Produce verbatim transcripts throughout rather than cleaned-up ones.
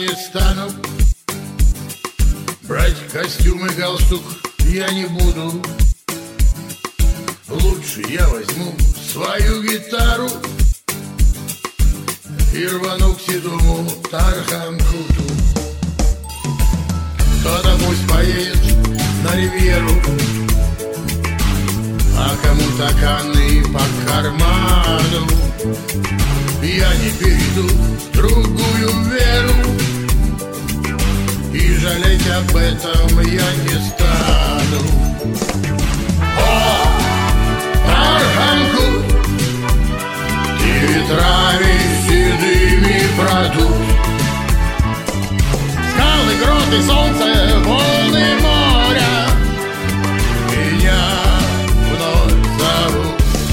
стану. Брать костюм и галстук я не буду. Лучше я возьму свою гитару и рвану к седому Тарханкуту. Кто-то пусть поедет на Ривьеру, а кому-то Канны по карману. Я не перейду в другую веру, и жалеть об этом я не стану. О, Тарханкут, ты ветрами седыми продут. Скалы, гроты, солнце, волны моря меня вновь зовут.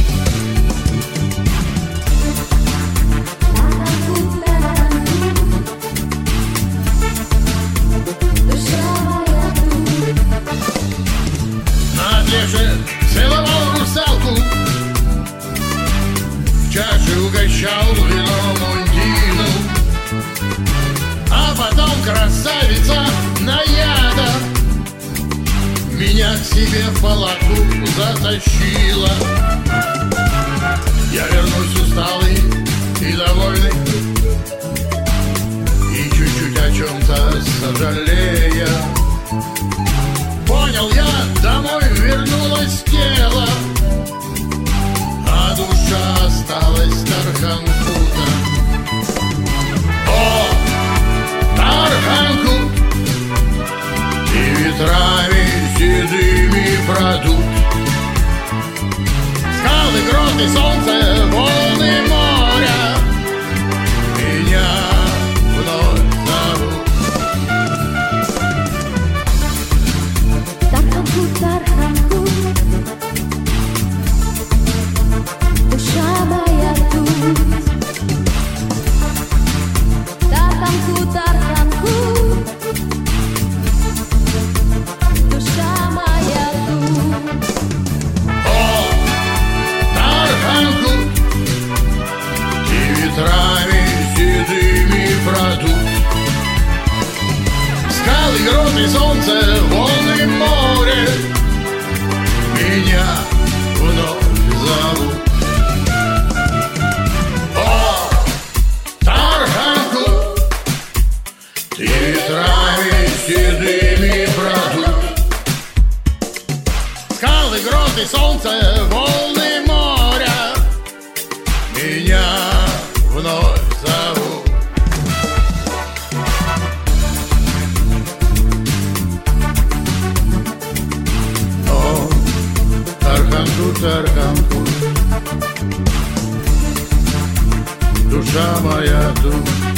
На пляже целовал русалку, в чаше угощал вином Ундину, а потом красавица Наяда меня к себе в палатку затащила. Я вернусь усталый и довольный, и чуть-чуть о чем-то сожалея. Понял я, домой вернулось тело, а душа осталась Тарханкута. О, Тарханкут, ты ветрами седыми продут. Скалы, гроты, солнце, волны моря меня вновь зовут. Тарханкут, Тарханкут, душа моя тут. Тарханкут, Тарханкут, душа моя тут. О, Тарханкут, ты ветрами седыми продут. Скалы, гроты, солнце, волны море меня вновь зовут. О, Тарханкут, ты ветрами седыми продут. Скалы, гроты, солнце, волны моря меня вновь зовут. О, Тарханкут, Тарханкут, душа моя тут.